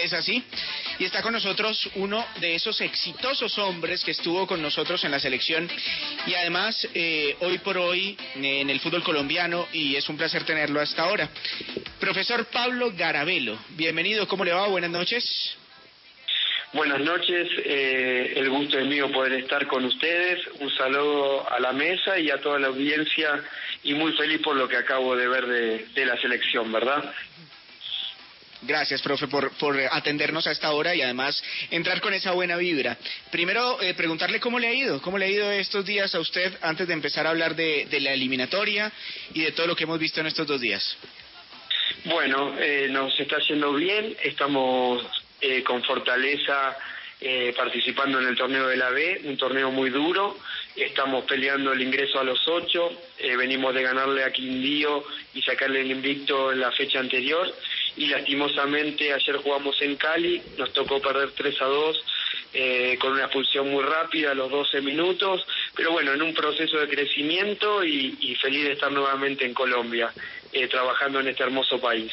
Es así. Y está con nosotros uno de esos exitosos hombres que estuvo con nosotros en la selección y además hoy por hoy en el fútbol colombiano, y es un placer tenerlo hasta ahora. Profesor Pablo Garabelo, bienvenido, ¿cómo le va? Buenas noches. Buenas noches, el gusto es mío poder estar con ustedes. Un saludo a la mesa y a toda la audiencia y muy feliz por lo que acabo de ver de la selección, ¿verdad? Gracias, profe, por atendernos a esta hora y además entrar con esa buena vibra. Primero, preguntarle cómo le ha ido estos días a usted antes de empezar a hablar de la eliminatoria y de todo lo que hemos visto en estos 2 días. Bueno, nos está yendo bien, estamos con fortaleza participando en el torneo de la B, un torneo muy duro. Estamos peleando el ingreso a los 8, venimos de ganarle a Quindío y sacarle el invicto en la fecha anterior, y lastimosamente ayer jugamos en Cali, nos tocó perder 3-2 con una expulsión muy rápida a los 12 minutos, pero bueno, en un proceso de crecimiento y feliz de estar nuevamente en Colombia, trabajando en este hermoso país.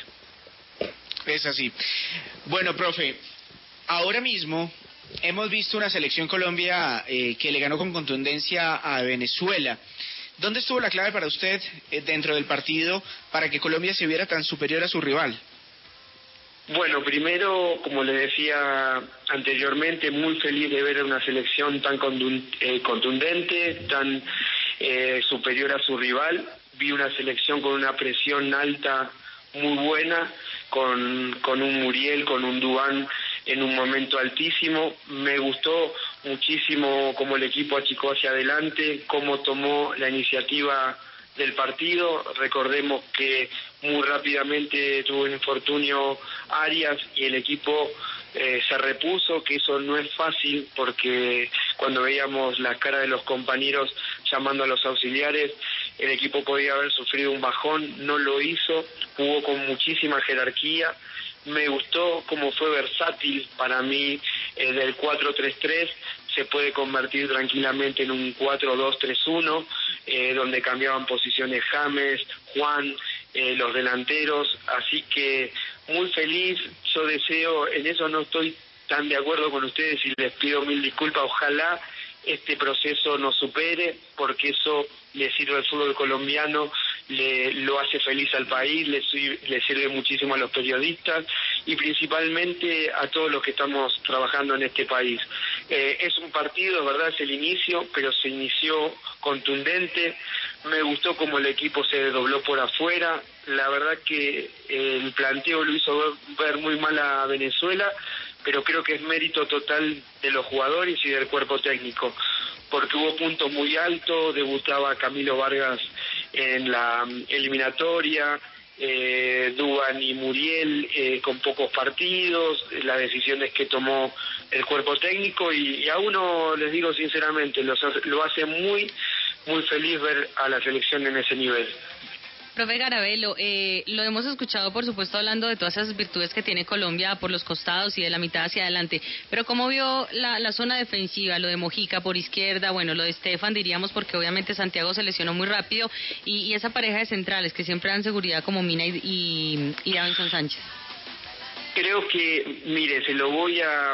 Es así. Bueno, profe, ahora mismo hemos visto una selección Colombia que le ganó con contundencia a Venezuela. ¿Dónde estuvo la clave para usted dentro del partido para que Colombia se viera tan superior a su rival? Bueno, primero, como le decía anteriormente, muy feliz de ver una selección tan contundente, tan superior a su rival. Vi una selección con una presión alta muy buena, con un Muriel, con un Duván en un momento altísimo. Me gustó muchísimo cómo el equipo achicó hacia adelante, cómo tomó la iniciativa del partido. Recordemos que muy rápidamente tuvo un infortunio Arias y el equipo se repuso, que eso no es fácil, porque cuando veíamos las caras de los compañeros llamando a los auxiliares, el equipo podía haber sufrido un bajón, no lo hizo, jugó con muchísima jerarquía. Me gustó cómo fue versátil. Para mí, del 4-3-3 se puede convertir tranquilamente en un 4-2-3-1, donde cambiaban posiciones James, Juan, los delanteros, así que muy feliz. Yo deseo, en eso no estoy tan de acuerdo con ustedes y les pido mil disculpas, ojalá este proceso nos supere, porque eso le sirve al fútbol colombiano, lo hace feliz al país, le sirve muchísimo a los periodistas y principalmente a todos los que estamos trabajando en este país. Es un partido, ¿verdad? Es el inicio, pero se inició contundente. Me gustó cómo el equipo se dobló por afuera. La verdad que el planteo lo hizo ver muy mal a Venezuela, pero creo que es mérito total de los jugadores y del cuerpo técnico, porque hubo puntos muy altos. Debutaba Camilo Vargas en la eliminatoria, Duván y Muriel con pocos partidos, las decisiones que tomó el cuerpo técnico, y a uno, les digo sinceramente, lo hace muy, muy feliz ver a la selección en ese nivel. Profe Garabelo, lo hemos escuchado, por supuesto, hablando de todas esas virtudes que tiene Colombia por los costados y de la mitad hacia adelante, pero ¿cómo vio la zona defensiva, lo de Mojica por izquierda, bueno, lo de Estefan diríamos, porque obviamente Santiago se lesionó muy rápido, y esa pareja de centrales que siempre dan seguridad como Mina y Davinson Sánchez? Creo que, mire, se lo voy a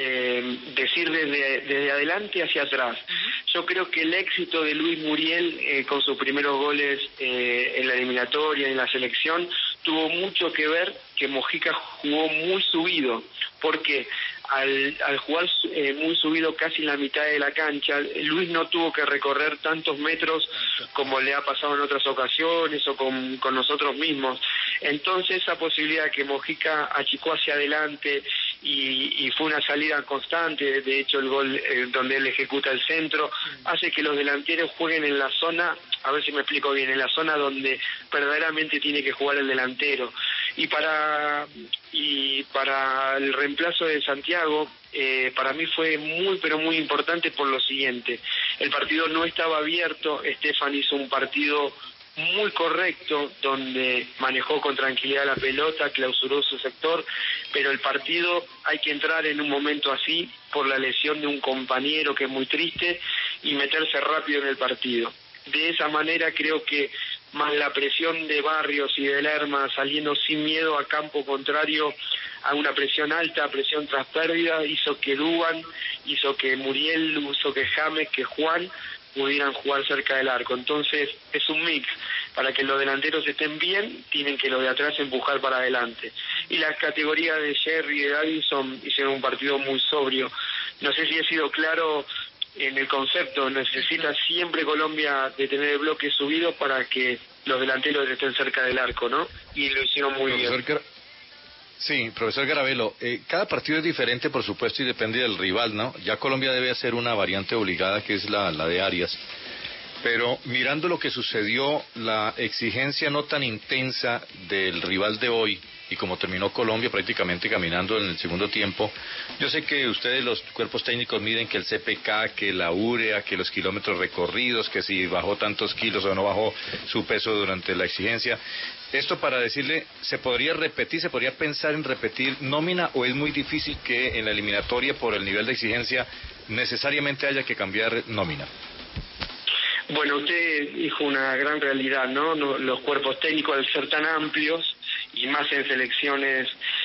decir desde adelante hacia atrás. Yo creo que el éxito de Luis Muriel con sus primeros goles en la eliminatoria, en la selección, tuvo mucho que ver que Mojica jugó muy subido, porque al jugar muy subido casi en la mitad de la cancha, Luis no tuvo que recorrer tantos metros como le ha pasado en otras ocasiones o con nosotros mismos. Entonces esa posibilidad que Mojica achicó hacia adelante y fue una salida constante, de hecho el gol donde él ejecuta el centro, hace que los delanteros jueguen en la zona, a ver si me explico bien, en la zona donde verdaderamente tiene que jugar el delantero. Y para el reemplazo de Santiago, para mí fue muy pero muy importante por lo siguiente: el partido no estaba abierto, Estefan hizo un partido muy correcto, donde manejó con tranquilidad la pelota, clausuró su sector, pero el partido hay que entrar en un momento así por la lesión de un compañero que es muy triste y meterse rápido en el partido. De esa manera creo que, más la presión de Barrios y de Lerma saliendo sin miedo a campo contrario a una presión alta, presión tras pérdida, hizo que Duban, hizo que Muriel, hizo que James, que Juan pudieran jugar cerca del arco. Entonces es un mix. Para que los delanteros estén bien, tienen que los de atrás empujar para adelante. Y las categorías de Jerry y de Davinson hicieron un partido muy sobrio. No sé si he sido claro en el concepto. Necesita siempre Colombia de tener el bloque subido para que los delanteros estén cerca del arco, ¿no? Y lo hicieron muy bien. Sí, profesor Garabelo, cada partido es diferente, por supuesto, y depende del rival, ¿no? Ya Colombia debe hacer una variante obligada, que es la de Arias. Pero mirando lo que sucedió, la exigencia no tan intensa del rival de hoy, y como terminó Colombia prácticamente caminando en el segundo tiempo, yo sé que ustedes los cuerpos técnicos miden que el CPK, que la urea, que los kilómetros recorridos, que si bajó tantos kilos o no bajó su peso durante la exigencia. Esto para decirle, ¿se podría repetir, se podría pensar en repetir nómina, o es muy difícil que en la eliminatoria por el nivel de exigencia necesariamente haya que cambiar nómina? Bueno, usted dijo una gran realidad, ¿no? Los cuerpos técnicos, al ser tan amplios, y más en selecciones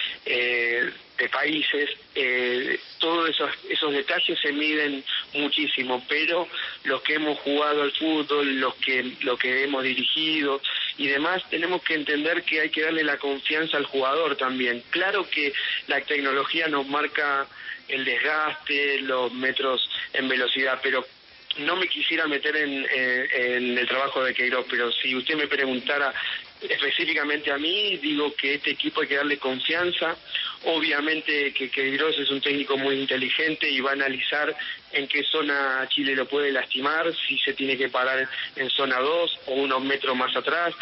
de países, todos esos detalles se miden muchísimo, pero los que hemos jugado al fútbol, lo que hemos dirigido y demás, tenemos que entender que hay que darle la confianza al jugador también. Claro que la tecnología nos marca el desgaste, los metros en velocidad, pero no me quisiera meter en el trabajo de Queiroz, pero si usted me preguntara específicamente a mí, digo que este equipo hay que darle confianza. Obviamente que Queiroz es un técnico muy inteligente y va a analizar en qué zona Chile lo puede lastimar, si se tiene que parar en zona 2 o unos metros más atrás,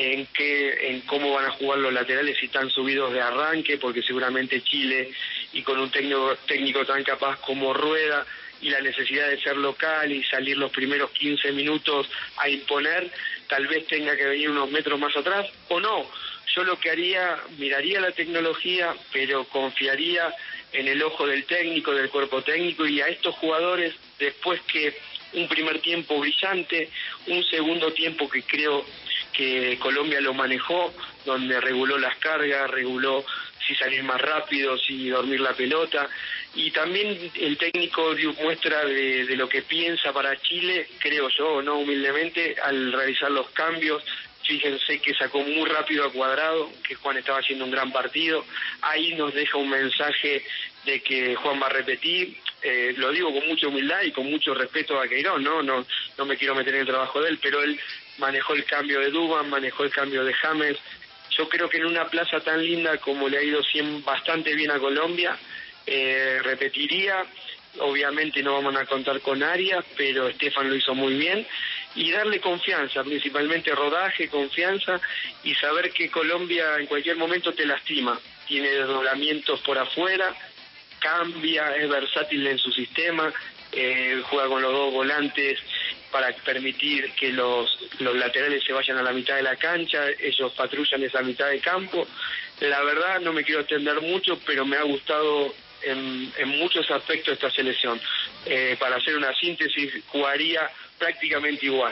en cómo van a jugar los laterales, si están subidos de arranque, porque seguramente Chile, y con un técnico tan capaz como Rueda, y la necesidad de ser local y salir los primeros 15 minutos a imponer, tal vez tenga que venir unos metros más atrás, o no. Yo lo que haría, miraría la tecnología, pero confiaría en el ojo del técnico, del cuerpo técnico, y a estos jugadores, después que un primer tiempo brillante, un segundo tiempo que creo que Colombia lo manejó, donde reguló las cargas, reguló si salir más rápido, si dormir la pelota, y también el técnico dio muestra de lo que piensa para Chile, creo yo, no humildemente, al realizar los cambios. Fíjense que sacó muy rápido a Cuadrado, que Juan estaba haciendo un gran partido. Ahí nos deja un mensaje de que Juan va a repetir. Lo digo con mucha humildad y con mucho respeto a Queiroz, no me quiero meter en el trabajo de él, pero él manejó el cambio de Duban, manejó el cambio de James. Yo creo que en una plaza tan linda como le ha ido bastante bien a Colombia, repetiría. Obviamente no vamos a contar con Arias, pero Estefan lo hizo muy bien, y darle confianza, principalmente rodaje, confianza, y saber que Colombia en cualquier momento te lastima, tiene desdoblamientos por afuera, cambia, es versátil en su sistema, juega con los dos volantes para permitir que los laterales se vayan a la mitad de la cancha, ellos patrullan esa mitad de campo. La verdad no me quiero extender mucho, pero me ha gustado en muchos aspectos esta selección. Para hacer una síntesis, jugaría prácticamente igual.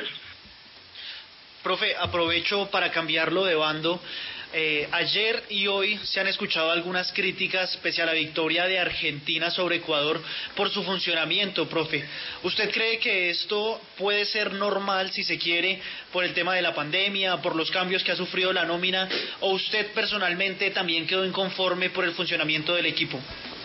Profe, aprovecho para cambiarlo de bando. Ayer y hoy se han escuchado algunas críticas pese a la victoria de Argentina sobre Ecuador por su funcionamiento, profe. ¿Usted cree que esto puede ser normal, si se quiere, por el tema de la pandemia, por los cambios que ha sufrido la nómina, o usted personalmente también quedó inconforme por el funcionamiento del equipo?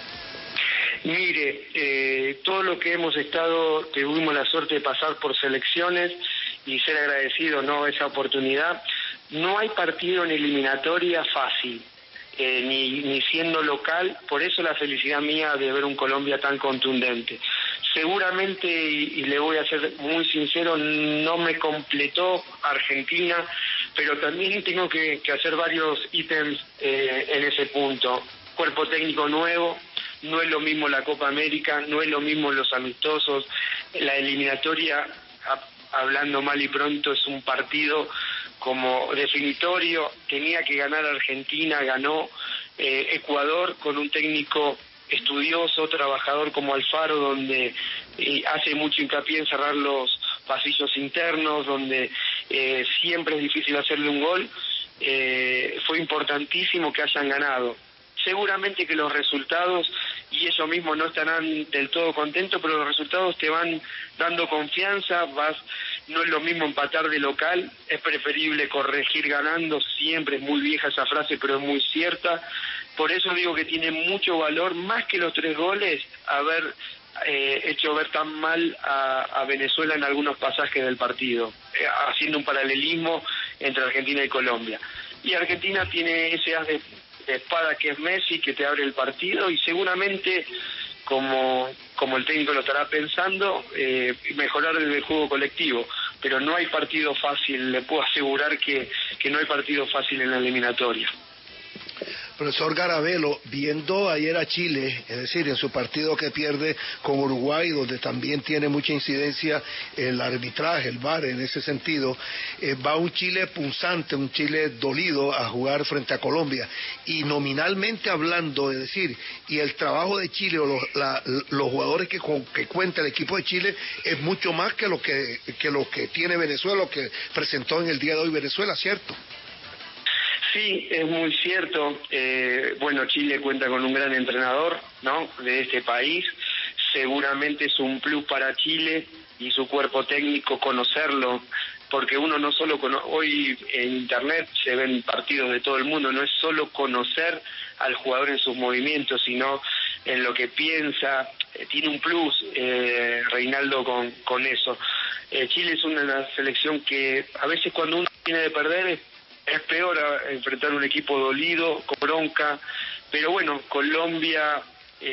Mire, todo lo que hemos estado, tuvimos la suerte de pasar por selecciones y ser agradecidos, ¿no?, esa oportunidad. No hay partido en eliminatoria fácil, ni siendo local, por eso la felicidad mía de ver un Colombia tan contundente. Seguramente, y le voy a ser muy sincero, no me completó Argentina, pero también tengo que hacer varios ítems en ese punto. Cuerpo técnico nuevo, no es lo mismo la Copa América, no es lo mismo los amistosos, la eliminatoria, hablando mal y pronto, es un partido como definitorio, tenía que ganar Argentina, ganó Ecuador con un técnico estudioso, trabajador como Alfaro, donde hace mucho hincapié en cerrar los pasillos internos, donde siempre es difícil hacerle un gol. Fue importantísimo que hayan ganado. seguramente que los resultados, y ellos mismos no estarán del todo contentos, pero los resultados te van dando confianza, no es lo mismo empatar de local, es preferible corregir ganando, siempre es muy vieja esa frase, pero es muy cierta. Por eso digo que tiene mucho valor, más que los 3 goles, haber hecho ver tan mal a Venezuela en algunos pasajes del partido, haciendo un paralelismo entre Argentina y Colombia. Y Argentina tiene ese as de espada que es Messi, que te abre el partido, y seguramente, como el técnico lo estará pensando, mejorar el juego colectivo. Pero no hay partido fácil, le puedo asegurar que no hay partido fácil en la eliminatoria. Profesor Garabelo, viendo ayer a Chile, es decir, en su partido que pierde con Uruguay, donde también tiene mucha incidencia el arbitraje, el VAR en ese sentido, va un Chile punzante, un Chile dolido a jugar frente a Colombia. Y nominalmente hablando, es decir, y el trabajo de Chile o los jugadores que cuenta el equipo de Chile es mucho más que lo que tiene Venezuela, lo que presentó en el día de hoy Venezuela, ¿cierto? Sí, es muy cierto. Bueno, Chile cuenta con un gran entrenador, ¿no?, de este país. Seguramente es un plus para Chile y su cuerpo técnico conocerlo, porque uno no solo hoy en internet se ven partidos de todo el mundo, no es solo conocer al jugador en sus movimientos, sino en lo que piensa. Tiene un plus Reinaldo con eso. Chile es una selección que a veces cuando uno tiene de perder es peor enfrentar un equipo dolido, con bronca, pero bueno, Colombia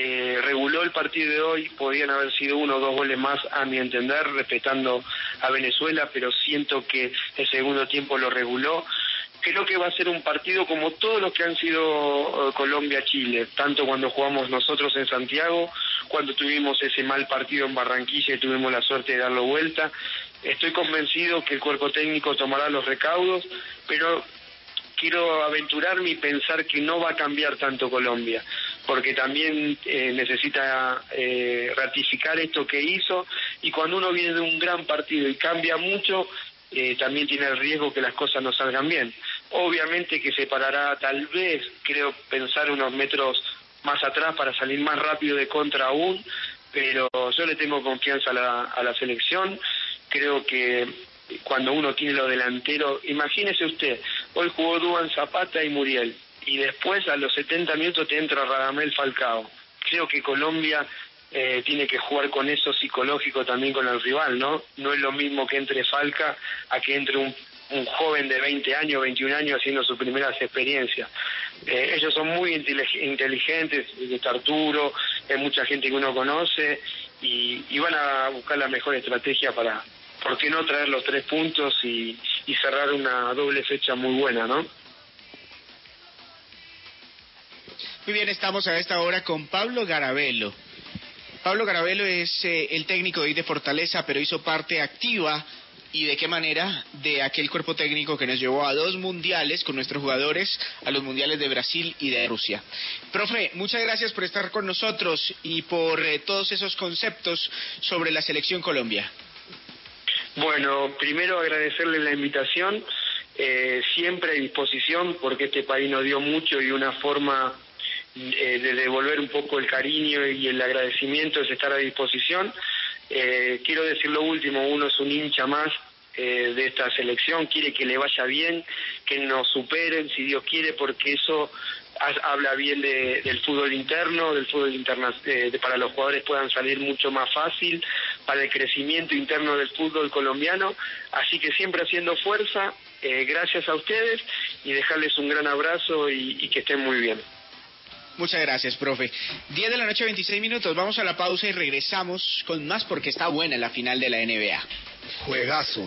reguló el partido de hoy, podían haber sido 1 o 2 goles más a mi entender, respetando a Venezuela, pero siento que el segundo tiempo lo reguló. Creo que va a ser un partido como todos los que han sido Colombia-Chile, tanto cuando jugamos nosotros en Santiago, cuando tuvimos ese mal partido en Barranquilla y tuvimos la suerte de darlo vuelta. Estoy convencido que el cuerpo técnico tomará los recaudos, pero quiero aventurarme y pensar que no va a cambiar tanto Colombia, porque también necesita ratificar esto que hizo, y cuando uno viene de un gran partido y cambia mucho, también tiene el riesgo que las cosas no salgan bien. Obviamente que se parará, tal vez, creo pensar unos metros más atrás para salir más rápido de contra aún, pero yo le tengo confianza a la selección. Creo que cuando uno tiene los delanteros, imagínese usted, hoy jugó Duván Zapata y Muriel, y después a los 70 minutos te entra Radamel Falcao. Creo que Colombia tiene que jugar con eso psicológico también con el rival, ¿no? No es lo mismo que entre Falca a que entre un joven de 20 años, 21 años haciendo sus primeras experiencias. Ellos son muy inteligentes, está Arturo, hay mucha gente que uno conoce, y van a buscar la mejor estrategia para, ¿por qué no traer los 3 puntos y cerrar una doble fecha muy buena, ¿no? Muy bien, estamos a esta hora con Pablo Garabelo. Pablo Garabelo es el técnico de Fortaleza, pero hizo parte activa, y de qué manera, de aquel cuerpo técnico que nos llevó a 2 mundiales con nuestros jugadores, a los mundiales de Brasil y de Rusia. Profe, muchas gracias por estar con nosotros y por todos esos conceptos sobre la selección Colombia. Bueno, primero agradecerle la invitación, siempre a disposición, porque este país nos dio mucho, y una forma de devolver un poco el cariño y el agradecimiento es estar a disposición. Quiero decir lo último, uno es un hincha más de esta selección, quiere que le vaya bien, que nos superen, si Dios quiere, porque eso habla bien del fútbol interno, del fútbol para los jugadores puedan salir mucho más fácil, para el crecimiento interno del fútbol colombiano. Así que siempre haciendo fuerza, gracias a ustedes, y dejarles un gran abrazo y que estén muy bien. Muchas gracias, profe. 10 de la noche, 26 minutos. Vamos a la pausa y regresamos con más, porque está buena la final de la NBA. Juegazo.